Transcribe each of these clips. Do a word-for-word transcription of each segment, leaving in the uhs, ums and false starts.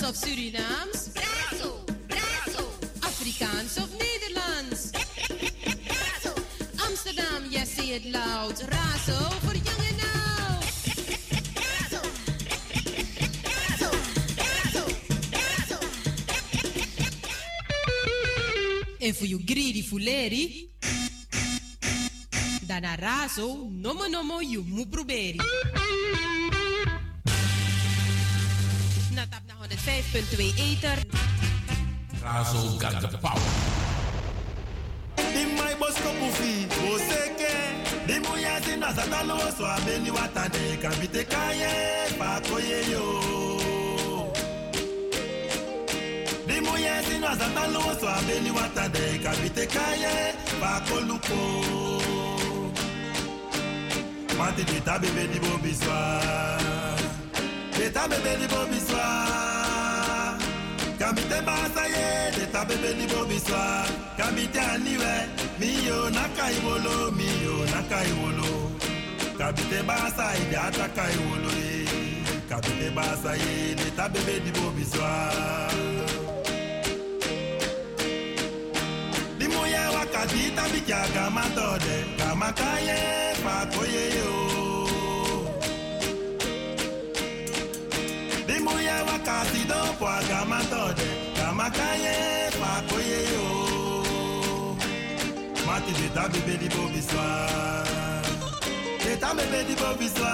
of Surinaams? Razo, Razo. Afrikaans of Nederlands? Razo. Amsterdam, yes, say it loud. Razo voor jong en oud. Razo. Razo, Razo, Razo. En voor you greedy fuleri, dan a Razo, nomo nomo you moet proberen. Natap na honderdvijf komma twee Ether. Razo got the power. In my bosco pufi, oseke. Di muya zina satalo so abeni watade kabite kaye pa koye yo. Di muya zina satalo so abeni watade kabite kaye pa koluko. Mati di tabe beni bobiswa. Di tabe beni bobiswa. Kabite basaye, de tabe beni bobiswa. Kabite aniwe, miyo nakai wolo, miyo nakai wolo. Kabite basaye, de atakai wolo ye. Kabite basaye, de tabe beni bobiswa. Di moye wakati tabi kya gama tode, gama kaye pa koye yo. Di moye wakati do po gama tode, gama kaye pa koye yo. Mati de tabi bedi bobiswa, de tabi bedi bobiswa.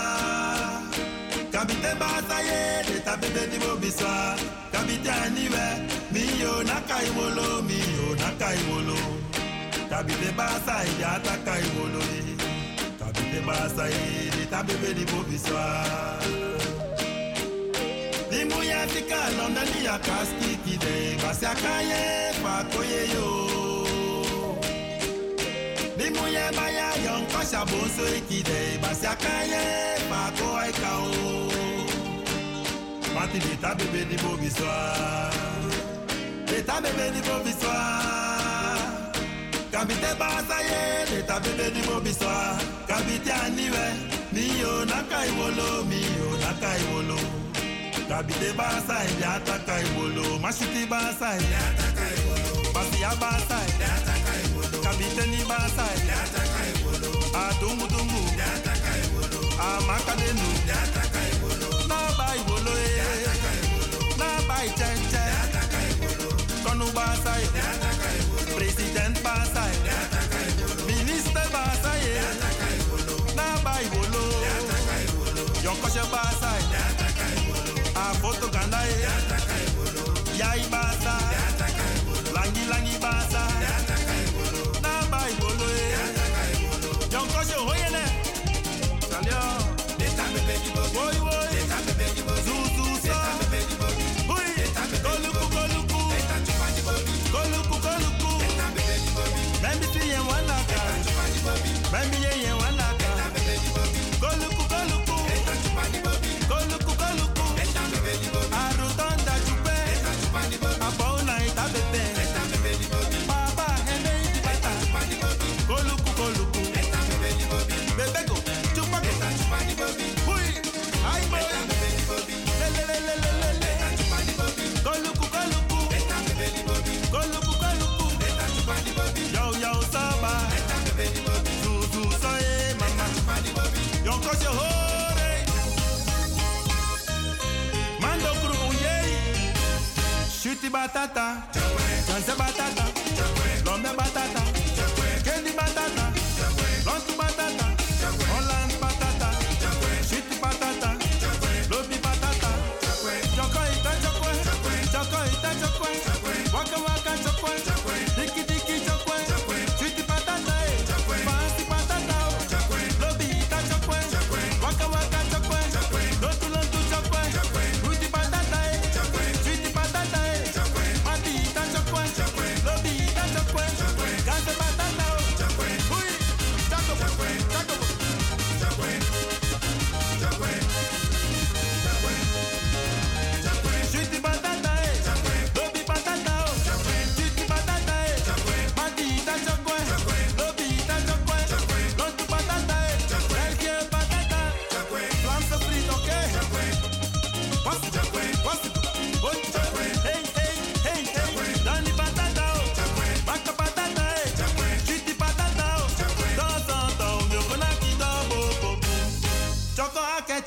Kabite basaye, de tabi bedi bobiswa. Kabite aniwe, miyo nakai wolo, miyo nakai wolo. Kabite basaye, de atakai wolo. Kabite basaye, de tabi bedi bobiswa. Di muya tika London ni ya kaski kide basi akaye pa koye yo. Di muya baya yon kasha bonso ikide basi akaye pa ko aikao. Mati di tabe bedi bobiswa, di tabe bedi bobiswa. Kabite basaye, di tabe bedi bobiswa. Kabite aniwe, miyo nakai wolo, miyo nakai wolo. Kabite basa e yata kai bolo, mashiti basa e yata kai bolo, basia basa e yata kai bolo, kabite ni basa e yata kai bolo, a dungu dungu yata kai bolo, a makadenu yata kai bolo, na bai bolo e yata kai bolo, na bai chenche yata kai bolo, konu basa e yata kai bolo, president basa e yata kai bolo, minister basa e yata kai bolo, na bai bolo yata kai bolo, yonkoshe basa e yata kai bolo. A foto ganda e yata kai bolo. Yai basa yata kai bolo. Langi langi basa yata kai bolo. Na bai bolo e yata kai bolo. Yonko sho hoyene. Salio. De tabe begi bobi. Boy boy. De tabe begi bobi. Zuzu so. De tabe begi bobi. Hui. De tabe goluku goluku. De tabe chupani bobi. Goluku goluku. De tabe begi bobi. Bambi si yen wanaka. De tabe chupani bobi. Bambi yen wanaka. De tabe begi bobi. Goluku goluku. De tabe chupani bobi. Goluku goluku. Arutonda chupe, abona itabete, baba hene itibata, goluku goluku, bebego, chupa, hui, ay boy, lele lele lele lele, goluku goluku, goluku goluku, yo yo saba, zuzu soye mama, yonko se hore. Shuti batata, chanse batata, lombe batata, kendi batata, lontu batata, Holland batata, shuti batata, lobi batata, choko ita chokwe, choko ita chokwe, waka waka chokwe, diki diki chokwe, shuti batata, fancy batata, lobi ita chokwe, waka waka chokwe, lontu lontu chokwe, ruti batata, shuti batata.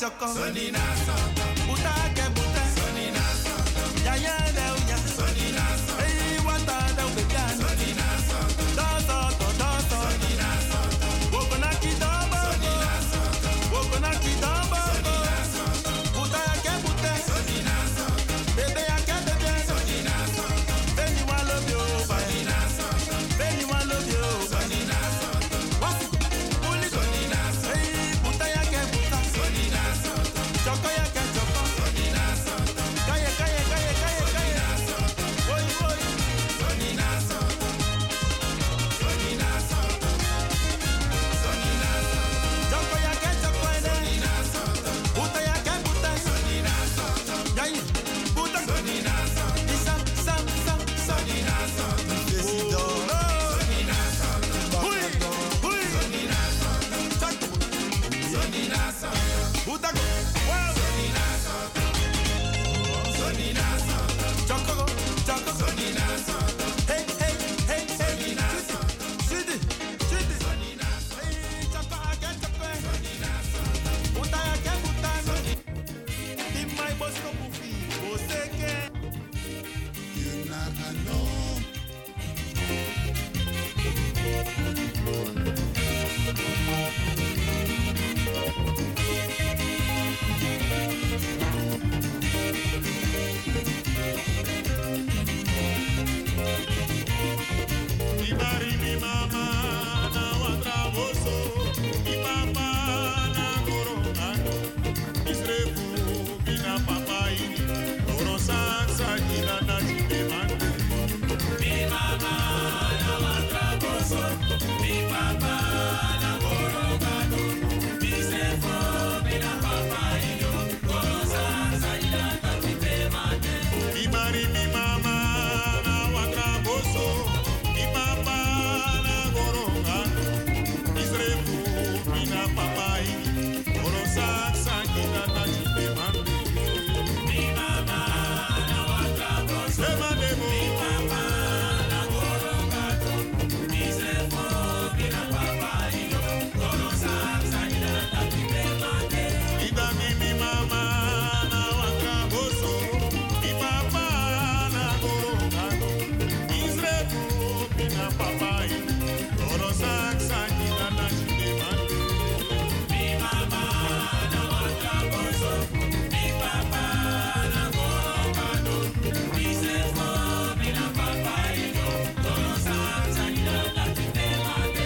choco. Sonina soto. Buta ke buta. Sonina soto. Ya ya de uya. Sonina soto. Hey, wata de uya. Sonina soto. Do soto, do soto. Sonina soto. Wokonaki dobo. Sonina soto. Wokonaki dobo. Sonina soto. Buta ke buta. Sonina soto. Bebe ya ke bebe. Sonina soto. Beni wa love you. Sonina soto. Beni wa love you. Sonina soto. Wasi. Uli sonina soto. Hey, buta ya ke buta. Sonina soto. Choco ya ke choco. Sonina soto. Calle, calle, calle, calle, calle. Soto. Voy, voy. Sonina soto. Sonina soto. Sonina soto. Choco ya ke choco ene. Sonina soto. Buta ya ke buta. Sonina soto. Yai. Buta. Sonina soto. Isa, sa, sa, sonina soto. Decido. Sonina soto. Hui, hui. Sonina soto. Choco. Sonina soto. Buta. Wow. Sonina soto. Sonina soto. Choco, choco. Sonina soto. Hey, hey, hey, hey. Sonina soto. Sidi, sidi. Sonina soto. Hey, choco again, choco. Sonina soto. Buta again, buta. In my bosco bufi. Oseke. You not know. Mi mari, mi mama, na watraboso, mi papa na gorongano, isrefu bina papai, oro sansa gina na jimemande. Mi mama na watraboso, mi papa na gorongano, isrefu bina papai, oro sansa gina na jimemande. Mi mari, mi mama na watraboso. Mi papa na gorongano, isrefu mina papai, oro saksa gina na jipemande. Mi mama na watraboso, semandemo. Mi papa na gorongano, isrefu mina papai, oro saksa gina na jipemande. Idami mi mama na watraboso, mi papa na gorongano, isrefu mina papai, oro saksa gina na jipemande. Mi mama na watraboso, mi papa na gorongano, isrefu mina papai, oro saksa gina na jipemande.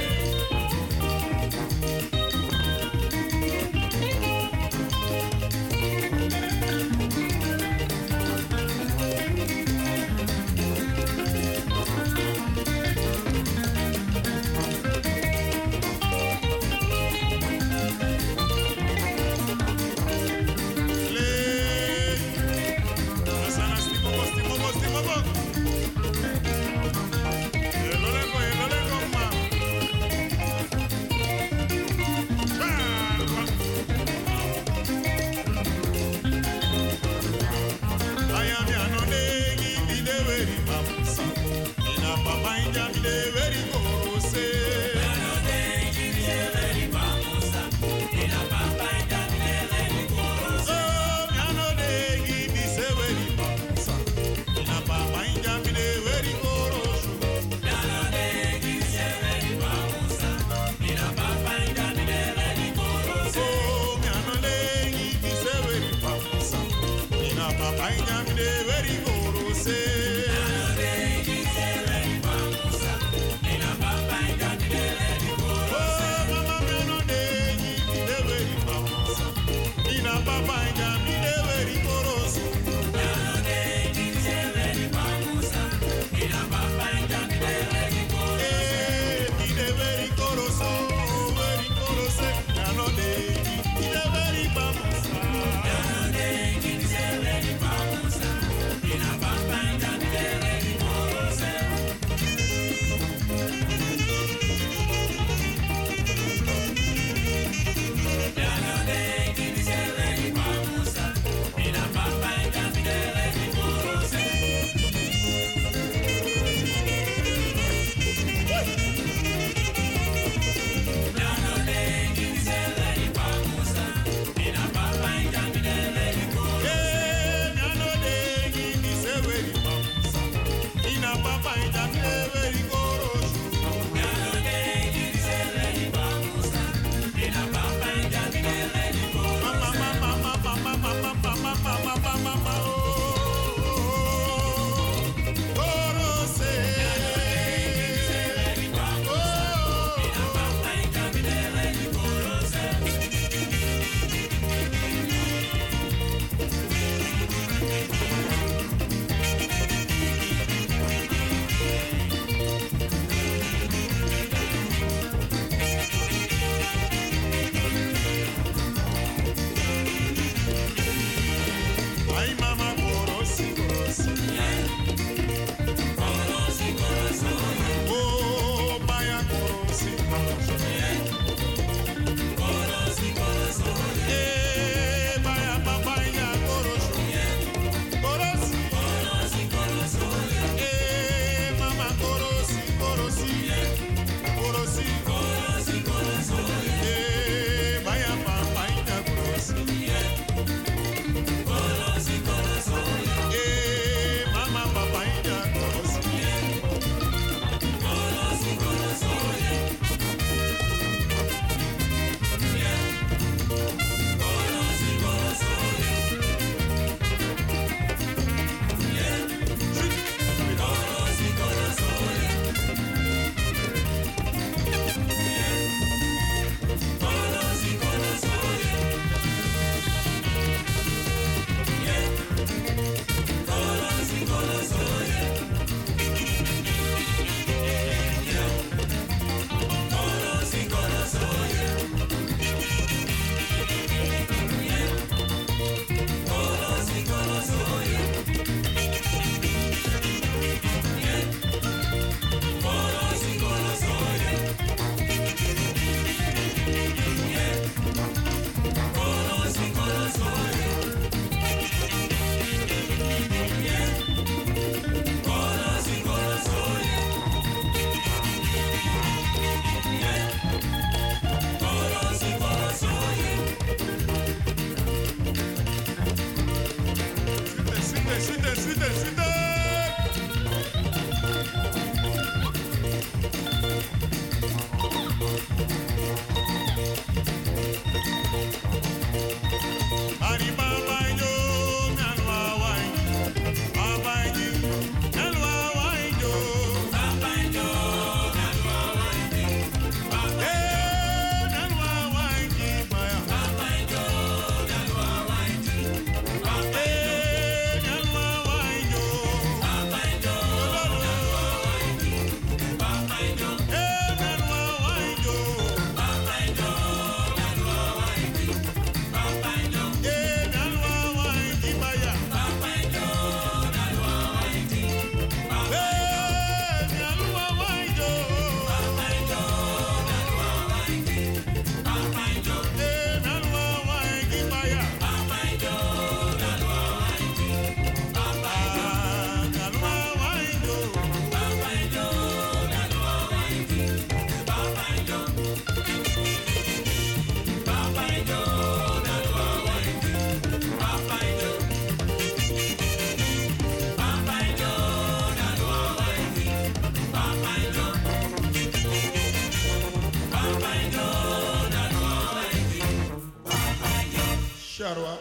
Sharwa.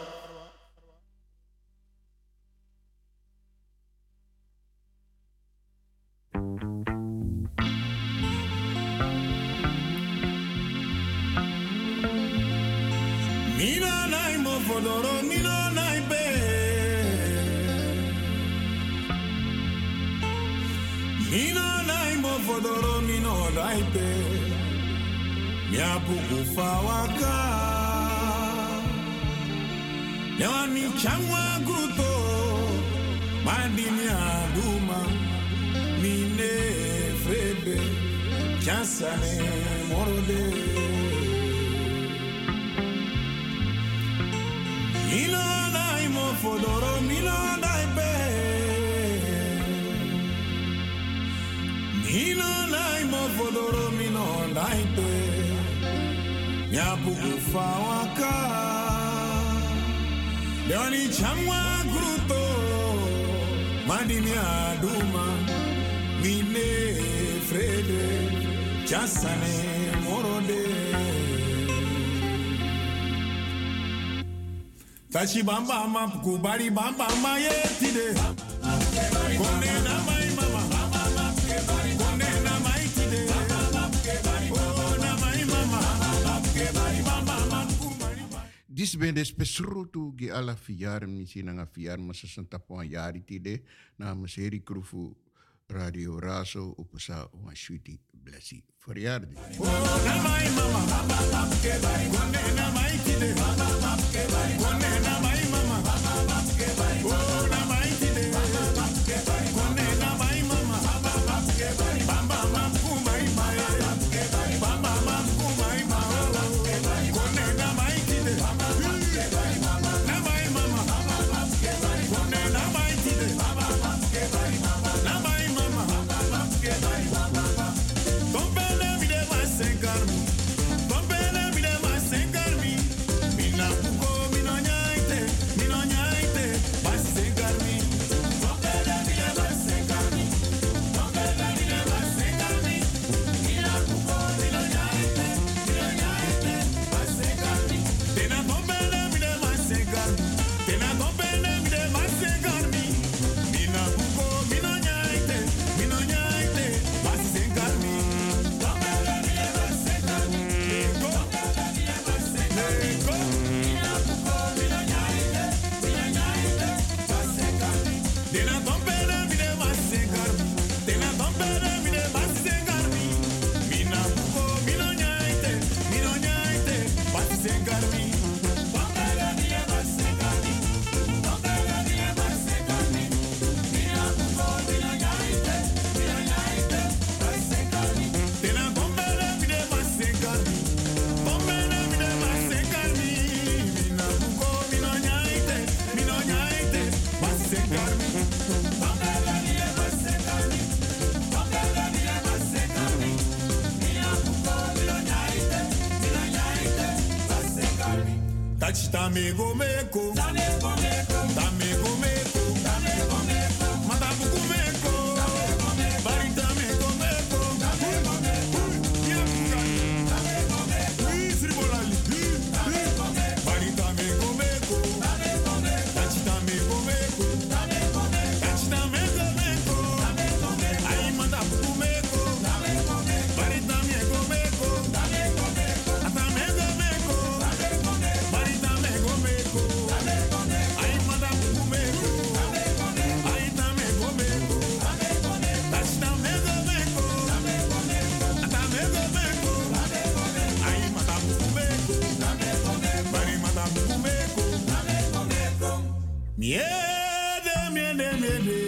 Mina nai mo fodoro, mina nai be. Mina nai mo fodoro, mina nai be. Mia buku fawaka. Nyani changwa gruto, madini aduma, mine frebe, chansane morode. Mino nai mo fodoro, mino nai be. Mino nai mo fodoro, mino nai be. Nyabuku fawaka. Leoni chamwa gruto, madini aduma, mine frede, chansane morode. Tachi bamba ma kubari bamba ma yetide. Kone na mai mama, kone na mai tide. Oh na mai mama, bamba ma kubari. Dis ben des pesrutu ge ala fiar misi na fiar ma sesenta poin jari tide na meseri krufu Radio Raso upasa wa sweetie blessi verjaardag. Oh na mai mama, kone na mai tide. Kone na mai mama, oh na mai tide. Kone na mai mama, bamba ma kumai mai, bamba ma kumai mai. Kone na mai tide, na mai mama, kone na mai tide, na mai mama. Don't bele mi de ma sengarmi, don't bele mi de ma sengarmi. Mina buko mina nyaite, mina nyaite, ma sengarmi. Don't bele mi de ma sengarmi, don't bele mi de ma sengarmi. Mina buko mina nyaite, mina nyaite, ma sengarmi. Tena don't bele mi de ma sengarmi, tena don't bele mi de ma sengarmi. Mina buko mina nyaite, mina nyaite, ma sengarmi. Don't bele mi de ma sengarmi, go, don't bele mi de ma sengarmi, go. Mina buko mina nyaite, mina nyaite, ma sengarmi. Tena don't bele mi de ma sengarmi, tena don't bele mi de ma sengarmi. Mina buko mina nyaite, mina nyaite, ma sengarmi. Don't bele mi de ma sengarmi, don't bele mi de ma sengarmi. Mina buko mina nyaite, mina nyaite, ma sengarmi. Tena don't bele mi de ma sengarmi, don't bele mi de ma sengarmi. Mina buko mina nyaite, mina nyaite, ma sengarmi. Don't bele mi de ma sengarmi, don't bele mi de ma sengarmi. Mina buko mina nyaite, mina nyaite, ma sengarmi. Touch tamego meko, tamego meko, tamego meko, tamego meko. Miede, miede, miede.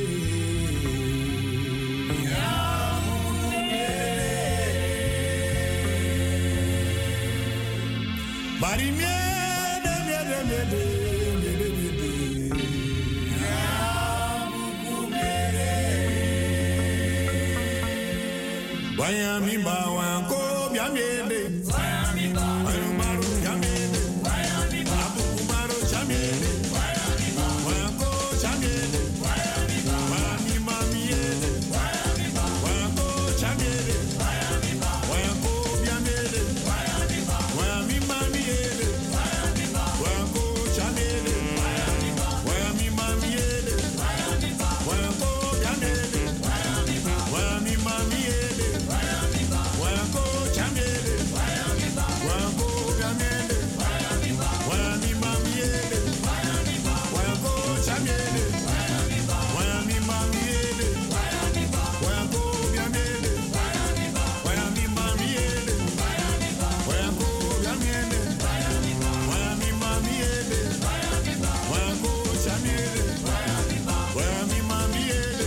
Bari miede, miede, miede, miede, miede. Waya mi ba wanko bia miede. Waya mi ba maru bia miede. Waya mi ba abu maru cha miede. Waya mi ba wanko cha miede. Waya mi ba waya mi ma miede. Waya mi ba wanko cha miede. Waya mi ba wanko bia miede. Waya mi ba waya mi ma miede. Waya mi ba wanko cha miede. Waya mi ba waya mi ma miede. Waya mi ba wanko bia miede. Waya mi ba waya mi ma miede. Wanko chamele, wanko gamele, wani mamiele, wanko chamele, wani mamiele, wanko gamele, wani mamiele, wanko gamele, wani mamiele, wanko chamele, wani mamiele.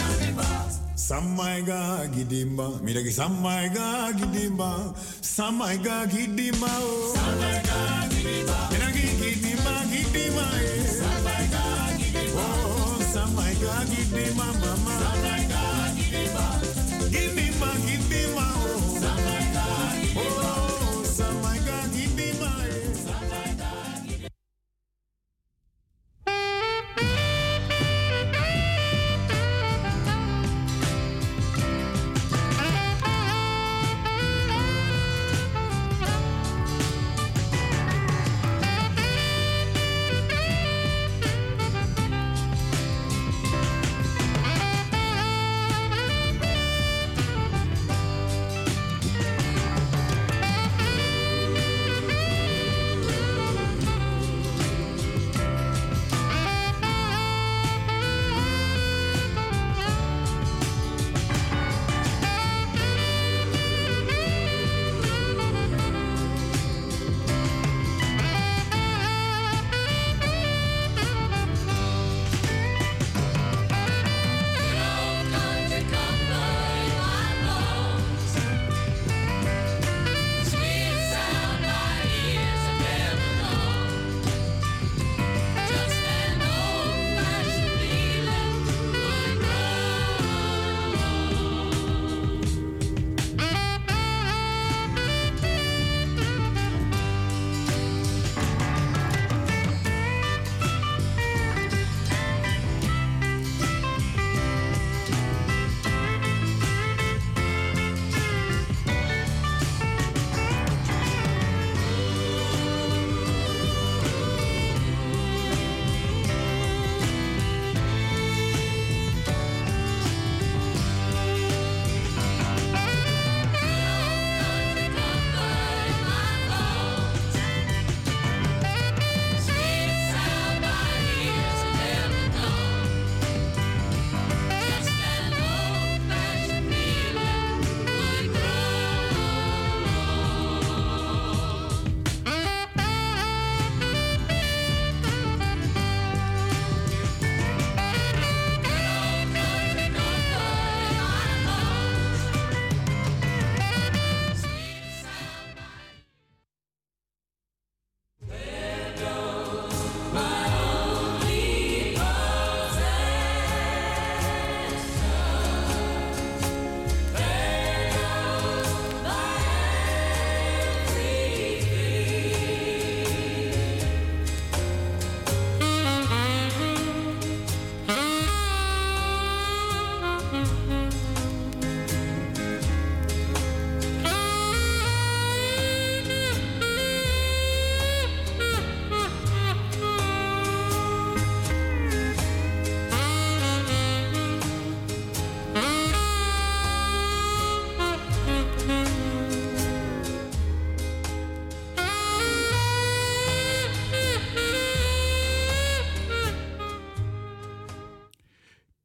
Samaiga gidimba, mira que samaiga gidimba, samaiga gidimba oh. Samaiga gidimba, mira que gidimba gidimba eh. Samaiga gidimba, oh samaiga gidimba mama. Samaiga gidimba, gidimba gidimba oh. Samaiga gidimba, oh samaiga gidimba eh. Samaiga gidimba.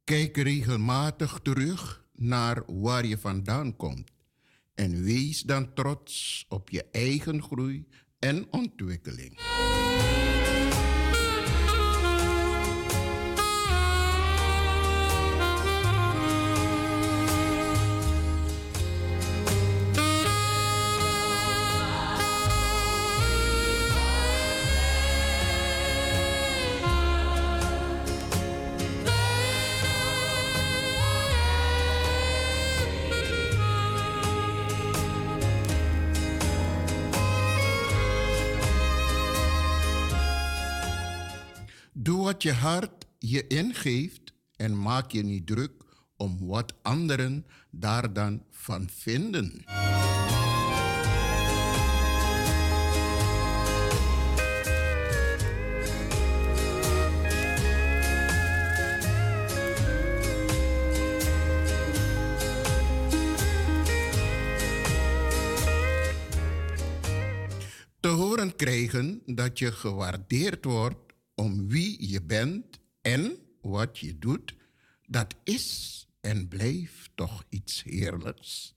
Kijk regelmatig terug naar waar je vandaan komt en wees dan trots op je eigen groei en ontwikkeling. Doe wat je hart je ingeeft en maak je niet druk om wat anderen daar dan van vinden. Te horen krijgen dat je gewaardeerd wordt om wie je bent en wat je doet, dat is en blijft toch iets heerlijks.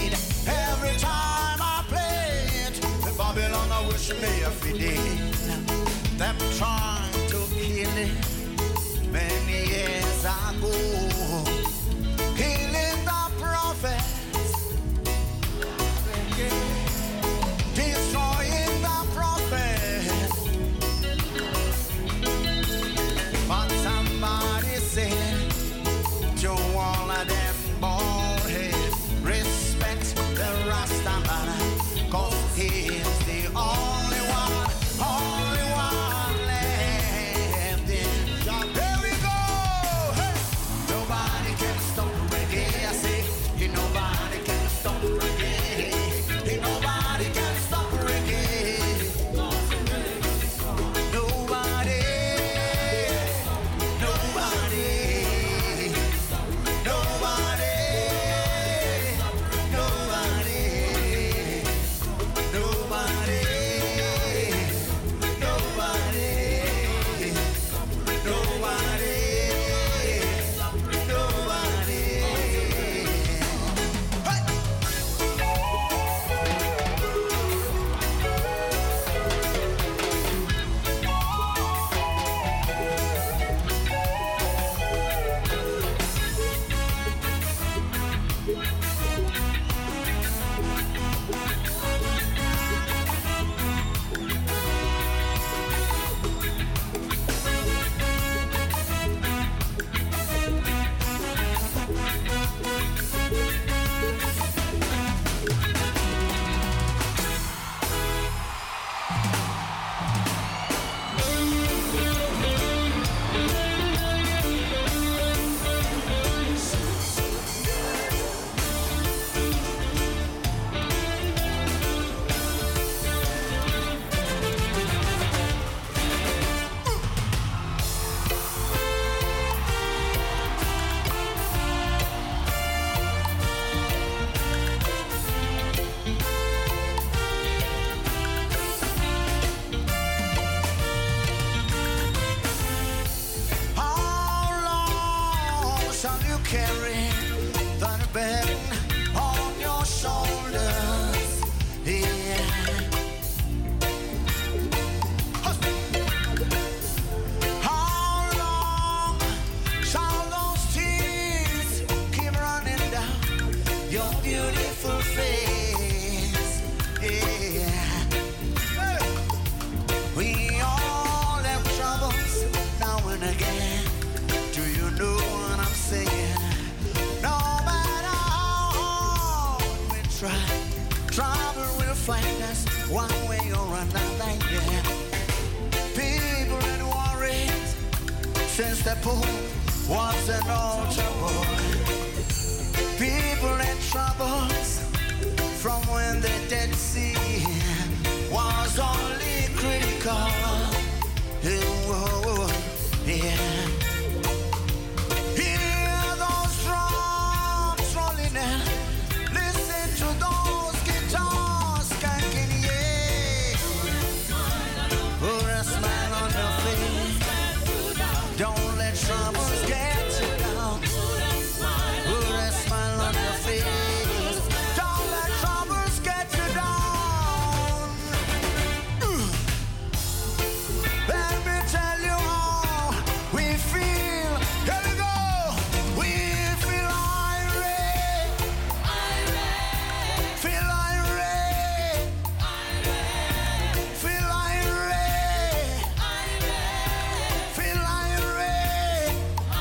Every time I play it, Babylon I wish me a fidel. years ago, killing the prophets, destroying the prophets. But somebody said to all of them bald heads, respect the Rastaman, 'cause he is the only one, only one left in. There we go. Hey. Nobody can stop reggae. I say, ain't nobody can stop reggae. Ain't nobody can stop reggae. Nobody, nobody, nobody, nobody, nobody, nobody, nobody, nobody. How long shall you carry that burden on your shoulders? Yeah. How long shall those tears keep running down your beautiful face? Yeah. Hey. We all have troubles now and again. Do you know what I'm saying? No matter how hard we try, trouble will find us one way or another. Yeah. People and worries since the pool was an old trouble. People and troubles from when the Dead Sea was only critical. Oh, yeah. Hear those drums rolling in. Listen to those guitars skanking, yeah. Put a smile on your face. Don't let troubles get you down. Put a smile on your face. Don't let troubles get you down. Let me tell you how we feel. Here we go. We feel irate. Feel irate. Feel irate. Feel irate.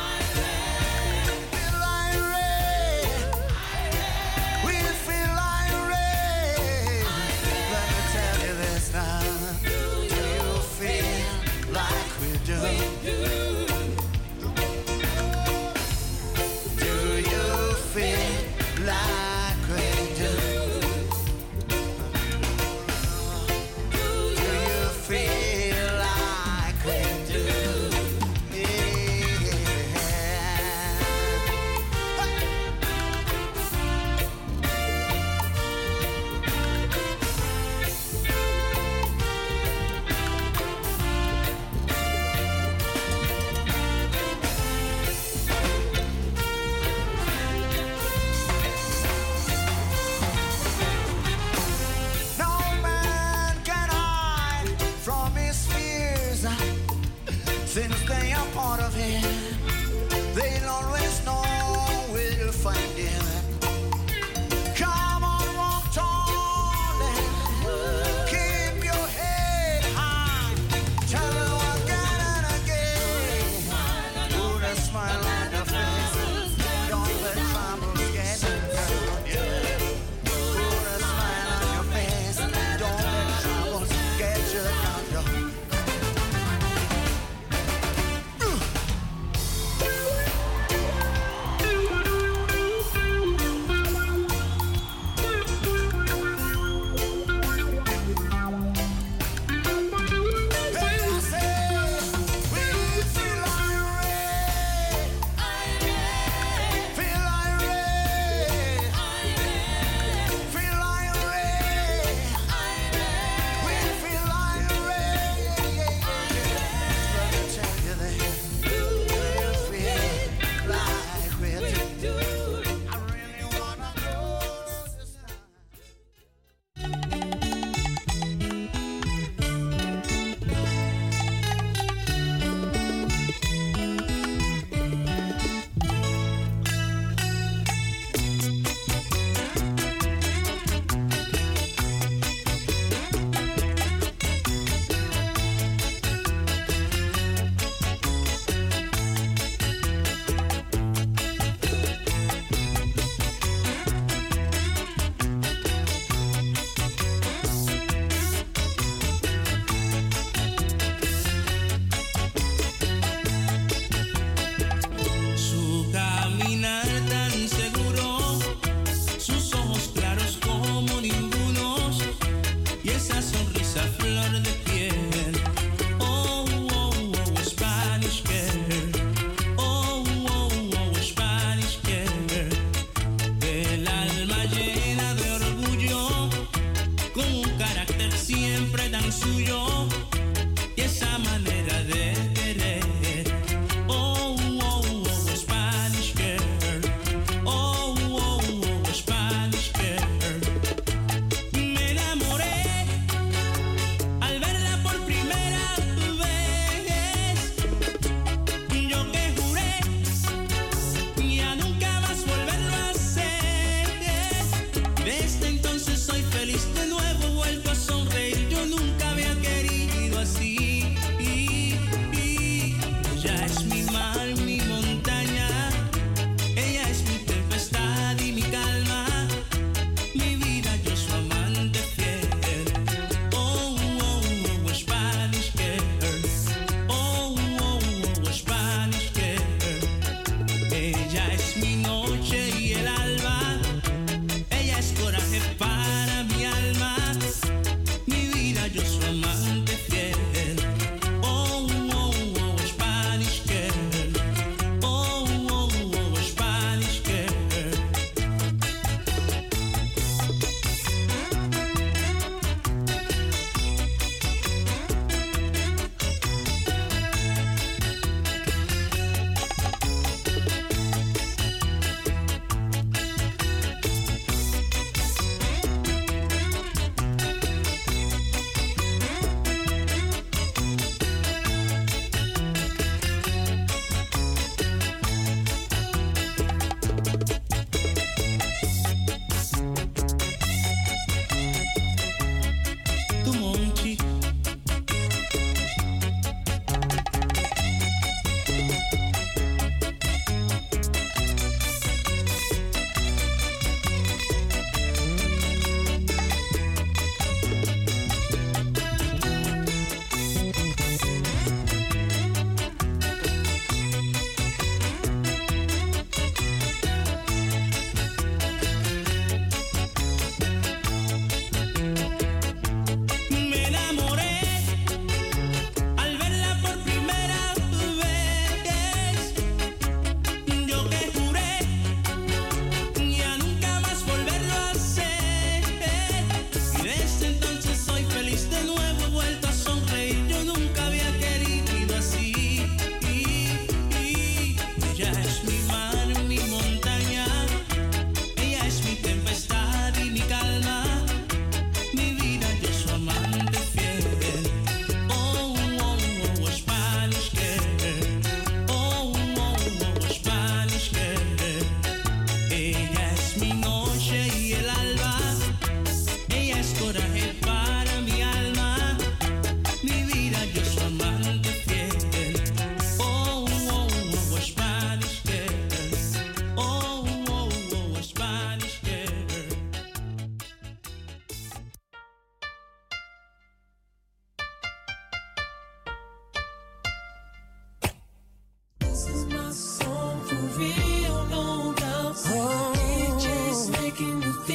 Feel irate. We feel irate. Let me tell you this now. Do you feel like we do? Do you feel like we do? Do you feel like we do? Yeah. No man can hide from his fears, since they are part of him. They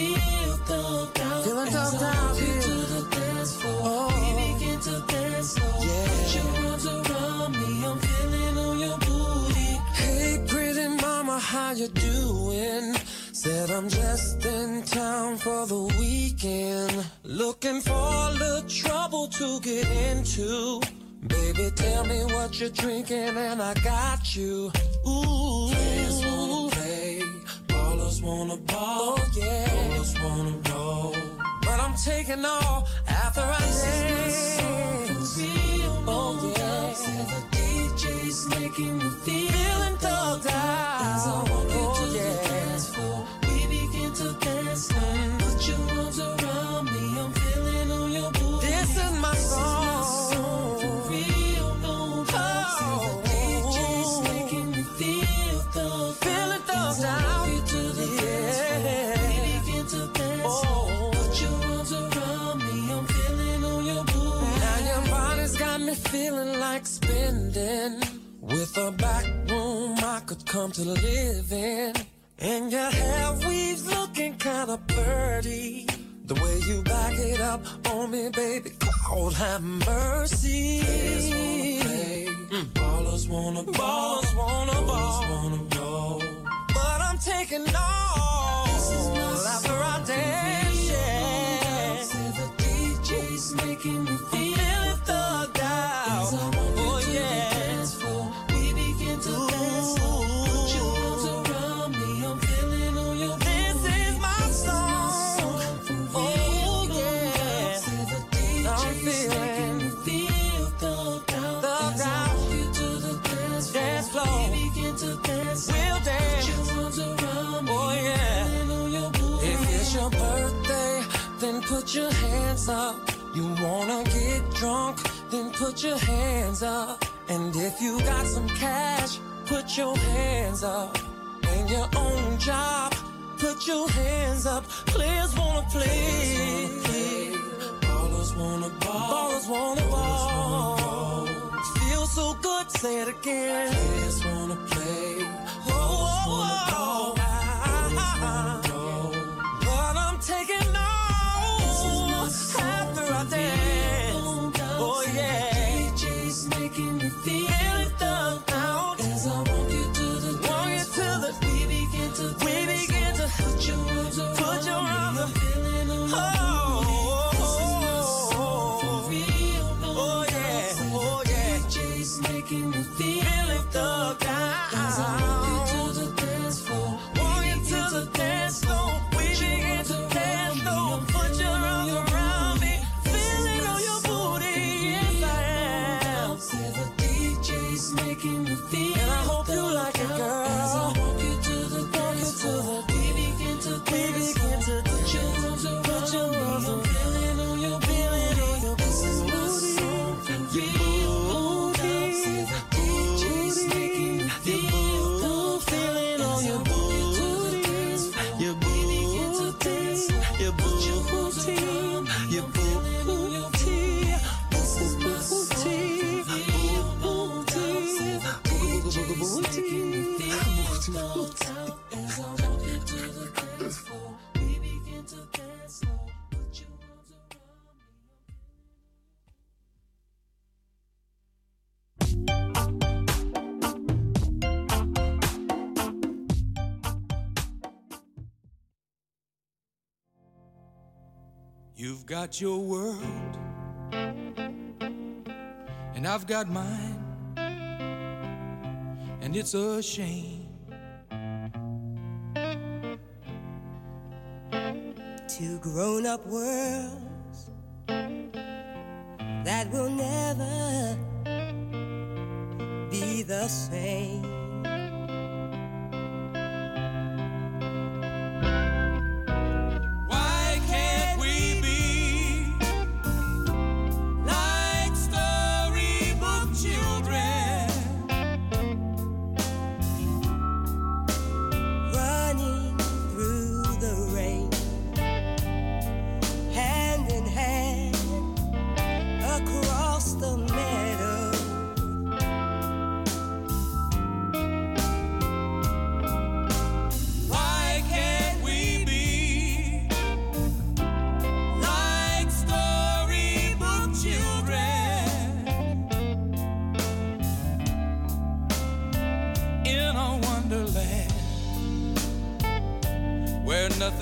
feel thugged out. Feeling As thugged I out walk you here. to the dance floor, Oh. we begin to dance slow. Yeah. Put your arms around me, I'm feeling on your booty. Hey, pretty mama, how you doing? Said I'm just in town for the weekend. Looking for a little trouble to get into. Baby, tell me what you're drinking and I got you. Ooh. Players wanna play, ballers wanna ball. Oh, yeah. Ballers wanna roll. But I'm taking all after I dance. Oh, yeah. The D J's making me feel Feeling thugged As I out. walk you Oh, to the yeah. dance floor, we begin to dance slow. Put your arms around me, I'm feeling on your booty. This is my song. For real, no lies. The D J's making me feel thugged Feeling thugged As I out. walk you to the dance floor, we begin to dance slow. Oh. Put your arms around me, I'm feeling on your booty. Now your body's got me feeling like spending. With a back room I could come to live in. And your hair weaves looking kinda pretty. The way you back it up on me, baby, Lord have mercy. Players wanna play, ballers wanna ball. Ballers wanna ball. Ballers wanna roll. But I'm taking all This is my after I song. dance, yeah. Say the D J's making me feel Feeling thugged out. As I walk you Oh, to the yeah. dance floor, we begin to dance slow. Put your arms around me, I'm feeling on your This is my song. For Oh, real, yeah. Say the D I'm J's feeling making me feel thugged out. thugged As I out. walk you to the dance floor, Dance floor. we begin to dance slow. We'll Put dance. your arms around me, Oh, I'm yeah. feeling on your booty. If it's your birthday, then put your hands up. You wanna get drunk, then put your hands up. And if you got some cash, put your hands up. And your own job, put your hands up. Players wanna play. Ballers wanna ball. Ballers wanna ball. Feels so good, say it again. Players wanna play. Oh, oh, oh. But I'm taking all after I dance. Oh, yeah. D J's making me feel Feeling thugged out. As I walk you to the Walk you dance to floor, the, we begin to we dance begin to Put your arms around put your me, arms I'm feeling on your Oh, For real, no oh, yeah, oh, yeah. D J's making me feel Feeling thugged As I walk you out. to the dance floor, Walk you to the dance floor. We begin to dance slow. Put your arms around me. Feeling on your booty. Yes, I am. Say the D J's making me feel And I hope you like it, girl. As I walk you to the dance to the- floor, we begin to We dance begin to Put your arms around Put your me, arms I'm around- feeling on your Feeling on your This is my booty. song for Your real, no booty. doubt. Say the D J's making me feel good. Feeling on As I your walk you to the booty. dance floor, Your we begin to dance Your Put your arms booty. around me, Your I'm feeling on your booty. This is my song for real, no doubt. Say the D J's making me feel thugged out. As I walk you to the dance floor, we begin to dance slow. Put your arms around me. You've got your world, and I've got mine, and it's a shame. Two grown-up worlds that will never be the same. Why can't we be like storybook children? Running through the rain, hand in hand across the meadow.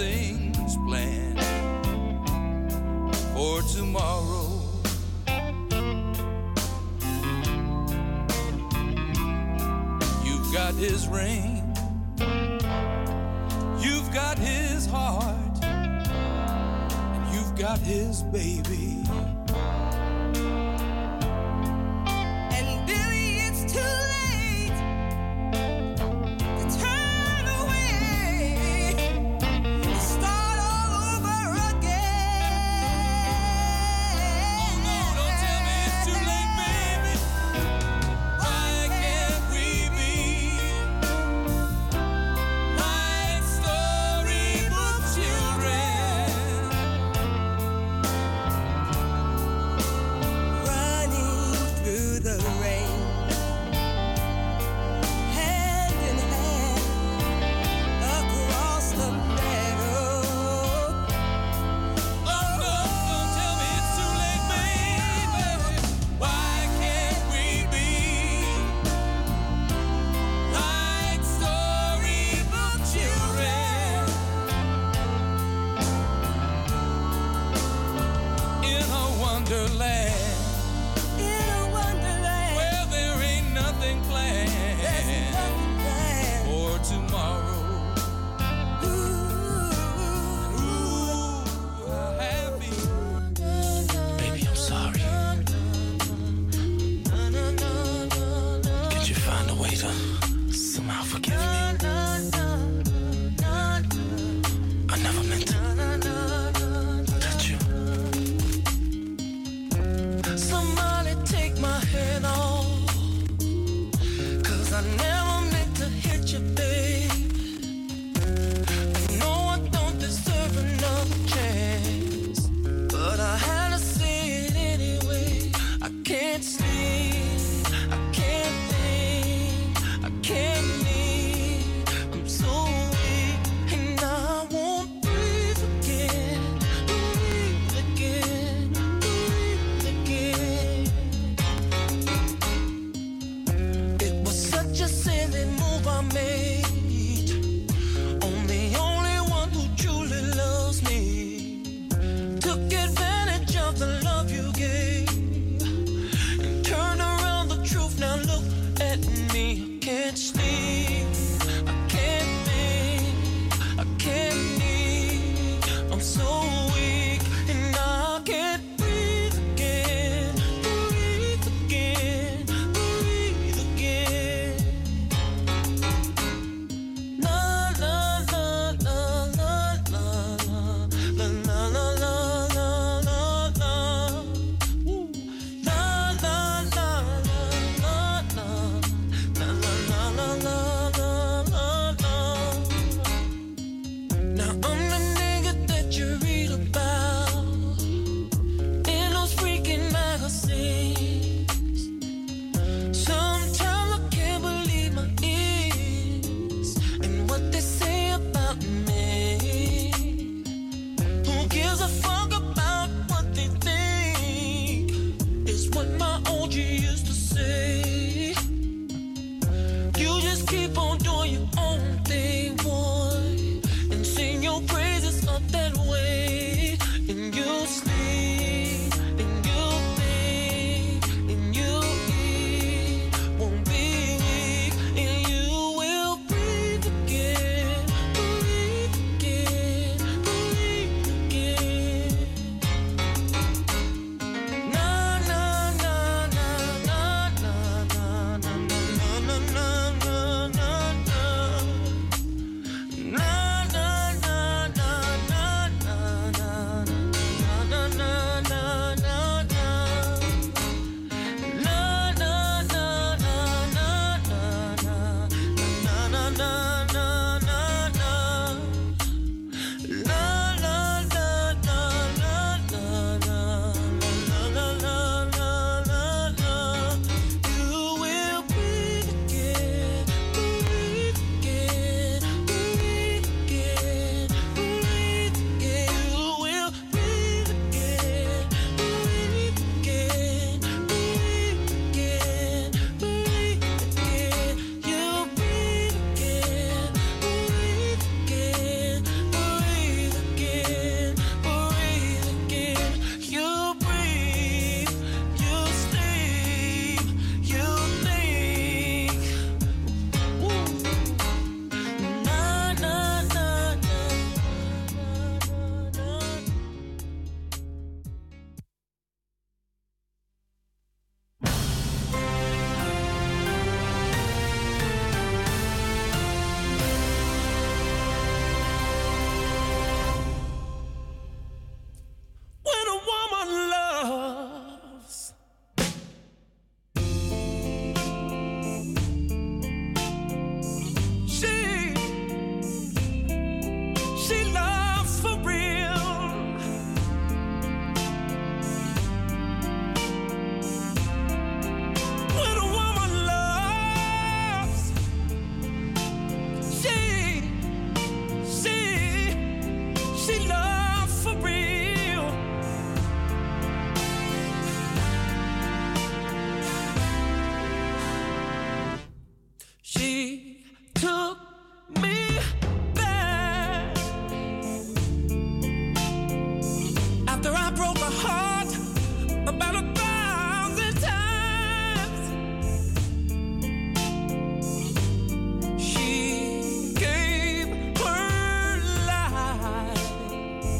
things planned for tomorrow. You've got his ring, you've got his heart, and you've got his baby.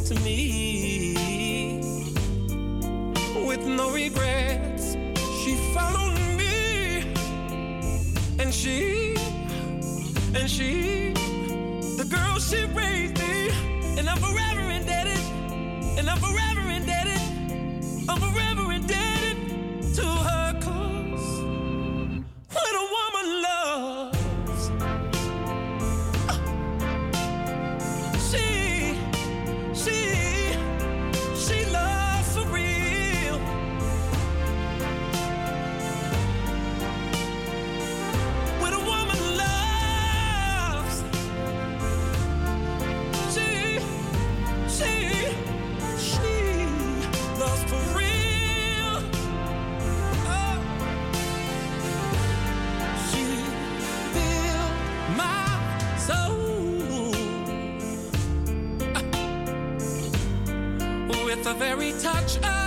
to me with no regrets. She followed me, and she, and she, the girl she raised me, and I'm forever indebted, and I'm forever indebted, I'm forever indebted to her, 'cause when a woman loves, she, she, she loves for real. When a woman loves, she, she, she loves for real. Oh. She filled my soul with the very touch of